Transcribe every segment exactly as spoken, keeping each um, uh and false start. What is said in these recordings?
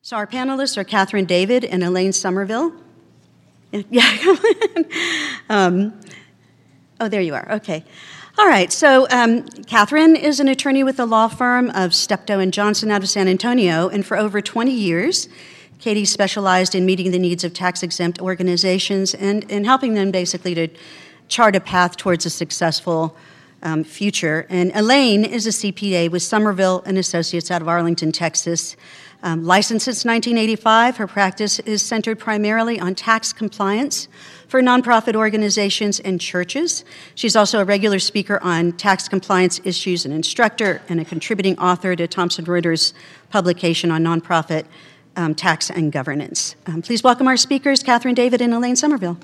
So our panelists are Catherine David and Elaine Somerville. Yeah, come on. Um, oh, there you are. Okay. All right. So um, Catherine is an attorney with the law firm of Steptoe and Johnson out of San Antonio, and for over twenty years, Katie specialized in meeting the needs of tax-exempt organizations and, and helping them basically to chart a path towards a successful um, future. And Elaine is a C P A with Somerville and Associates out of Arlington, Texas. Um, licensed since nineteen eighty-five, her practice is centered primarily on tax compliance for nonprofit organizations and churches. She's also a regular speaker on tax compliance issues, an instructor, and a contributing author to Thomson Reuters' publication on nonprofit um, tax and governance. Um, please welcome our speakers, Catherine David and Elaine Somerville.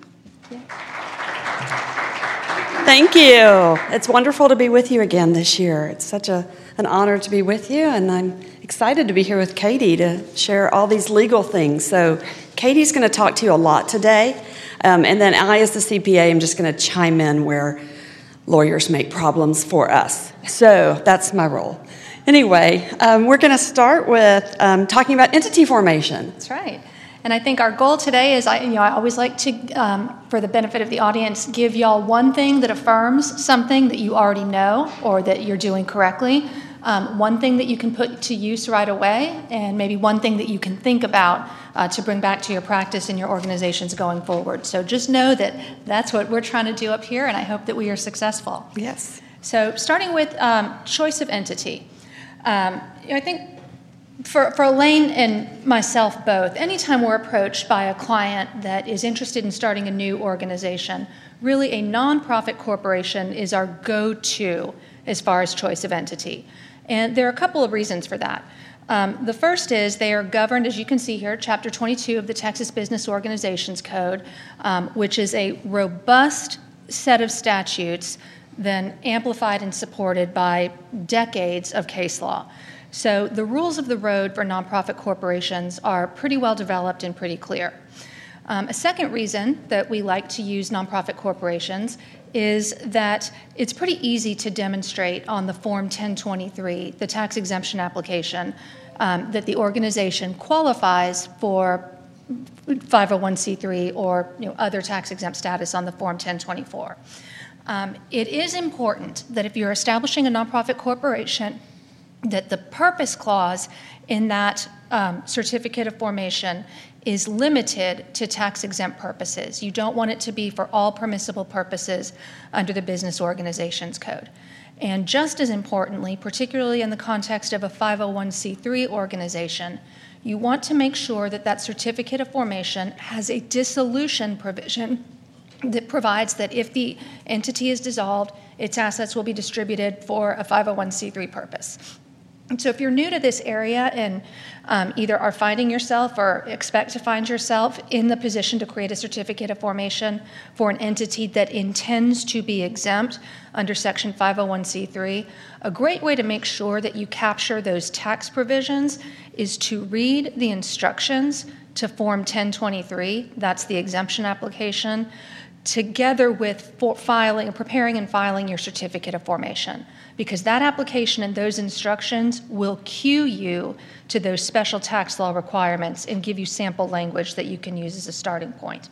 Thank you. It's wonderful to be with you again this year. It's such a, an honor to be with you, and I'm excited to be here with Katie to share all these legal things. So Katie's going to talk to you a lot today, um, and then I, as the C P A, am just going to chime in where lawyers make problems for us. So that's my role. Anyway, um, we're going to start with um, talking about entity formation. That's right. And I think our goal today is, I, you know, I always like to, um, for the benefit of the audience, give y'all one thing that affirms something that you already know or that you're doing correctly, um, one thing that you can put to use right away, and maybe one thing that you can think about uh, to bring back to your practice and your organizations going forward. So just know that that's what we're trying to do up here, and I hope that we are successful. Yes. So starting with um, choice of entity. Um, I think For, for Elaine and myself both, anytime we're approached by a client that is interested in starting a new organization, really a nonprofit corporation is our go-to as far as choice of entity. And there are a couple of reasons for that. Um, the first is they are governed, as you can see here, Chapter twenty-two of the Texas Business Organizations Code, um, which is a robust set of statutes then amplified and supported by decades of case law. So the rules of the road for nonprofit corporations are pretty well developed and pretty clear. Um, a second reason that we like to use nonprofit corporations is that it's pretty easy to demonstrate on the Form ten twenty-three, the tax exemption application, um, that the organization qualifies for five oh one c three or you know, other tax exempt status on the Form ten twenty-four. Um, it is important that if you're establishing a nonprofit corporation, that the purpose clause in that um, certificate of formation is limited to tax-exempt purposes. You don't want it to be for all permissible purposes under the Business Organizations Code. And just as importantly, particularly in the context of a five oh one c three organization, you want to make sure that that certificate of formation has a dissolution provision that provides that if the entity is dissolved, its assets will be distributed for a five oh one c three purpose. And so if you're new to this area and um, either are finding yourself or expect to find yourself in the position to create a certificate of formation for an entity that intends to be exempt under Section five oh one c three, a great way to make sure that you capture those tax provisions is to read the instructions to Form ten twenty-three, that's the exemption application, together with for filing, preparing and filing your certificate of formation, because that application and those instructions will cue you to those special tax law requirements and give you sample language that you can use as a starting point.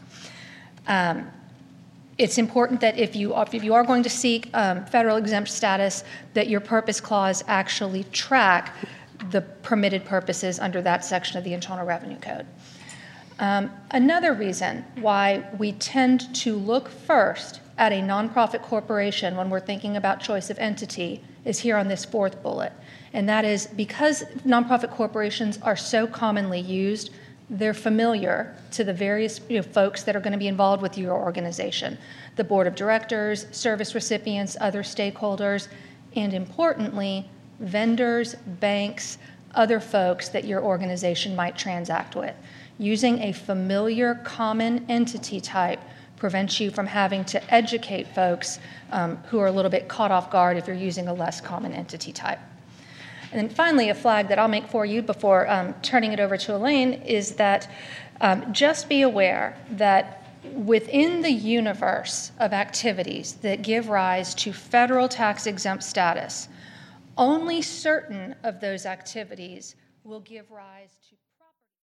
Um, it's important that if you, if you are going to seek um, federal exempt status, that your purpose clause actually track the permitted purposes under that section of the Internal Revenue Code. Um, another reason why we tend to look first at a nonprofit corporation when we're thinking about choice of entity is here on this fourth bullet. And that is because nonprofit corporations are so commonly used, they're familiar to the various you know, folks that are going to be involved with your organization, the board of directors, service recipients, other stakeholders, and importantly, vendors, banks, other folks that your organization might transact with. Using a familiar common entity type prevents you from having to educate folks um, who are a little bit caught off guard if you're using a less common entity type. And then finally, a flag that I'll make for you before um, turning it over to Elaine is that um, just be aware that within the universe of activities that give rise to federal tax-exempt status, only certain of those activities will give rise to